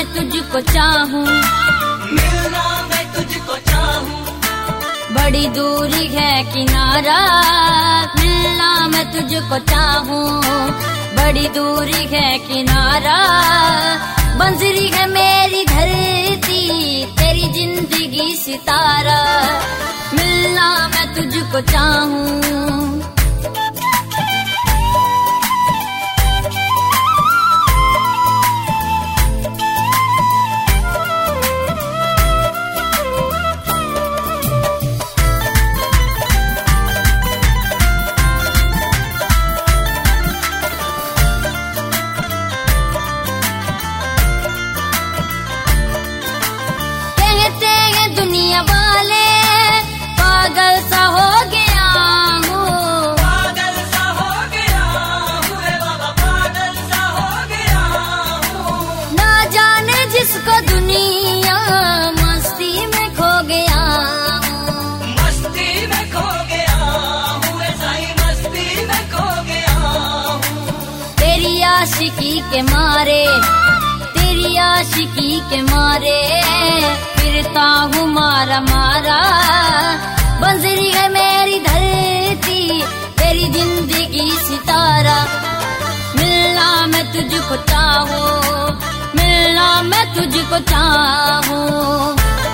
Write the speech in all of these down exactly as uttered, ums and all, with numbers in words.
तुझको चाहूं, मिलना मैं तुझको चाहूं। बड़ी दूरी है किनारा, मिलना मैं तुझको चाहूं। बड़ी दूरी है किनारा, बंजरी है मेरी धरती, तेरी जिंदगी सितारा। मिलना मैं तुझको चाहूं। दुनिया वाले पागल सा हो गया हूँ, पागल सा हो गया हूँ रे बाबा, पागल सा हो गया हूँ। ना जाने जिसको दुनिया मस्ती में खो गया हूँ, मस्ती में खो गया हूँ रे साईं, मस्ती में खो गया हूँ। तेरी आशिकी के मारे, तेरी आशिकी के मारे फिरता हूँ मारा मारा। बंजरी है मेरी धरती, तेरी जिंदगी सितारा। मिलना मैं तुझको चाहूँ, मिलना मैं तुझको चाहूँ।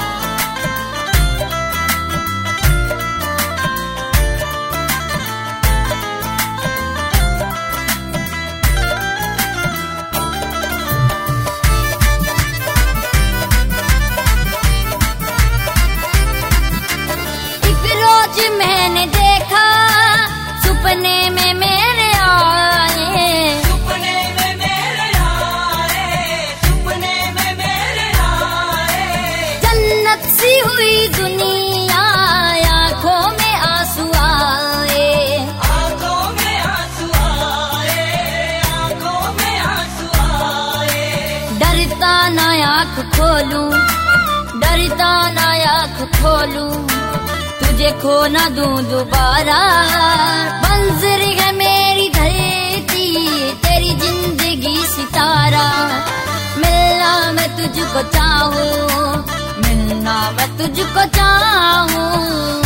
मैंने देखा सुपने में मेरे आए, सुपने में मेरे आए, सुपने में मेरे आए। जन्नत सी हुई दुनिया, आंखों में आंसू आए, आंखों में आंसू आए, आंखों में आंसू आए। डरता ना आँख खोलूं, डरता ना आँख खोलूं, तुझे खो ना दूं दोबारा। बंजरी है मेरी धरती, तेरी जिंदगी सितारा। मिलना मैं तुझको चाहूँ, मिलना मैं तुझको चाहूँ।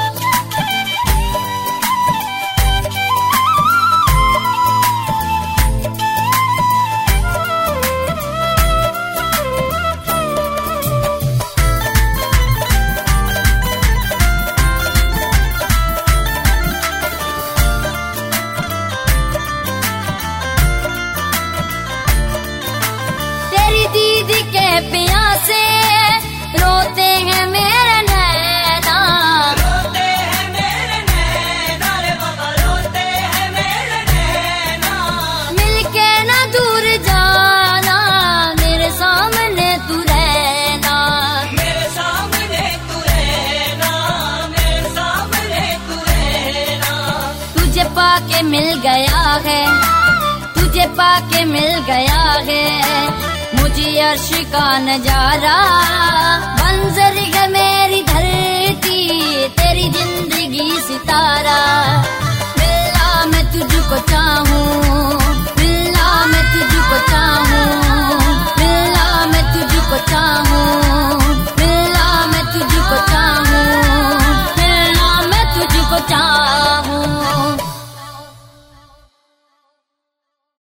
दीदी के प्यासे रोते हैं मेरे नैना, रोते हैं मेरे नैना रे बाबा, रोते हैं मेरे नैना। मिलके ना दूर जाना, मेरे सामने तू रहना, मेरे सामने तू रहना, मेरे सामने तू रहना। तुझे पाके मिल गया है, तुझे पाके मिल गया है मुझे अर्श का नजारा। बंजर